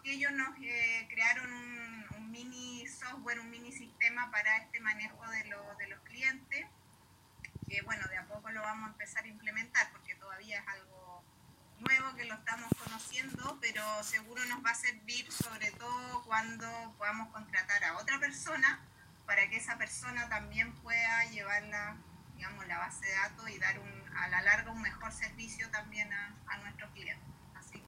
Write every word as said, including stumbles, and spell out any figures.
porque ellos nos eh, crearon un, un mini software, un mini sistema para este manejo de, lo, de los clientes, que bueno, de a poco lo vamos a empezar a implementar, porque todavía es algo nuevo que lo estamos conociendo, pero seguro nos va a servir sobre todo cuando podamos contratar a otra persona para que esa persona también pueda llevar la, digamos, la base de datos y dar un, a la larga un mejor servicio también a, a nuestros clientes.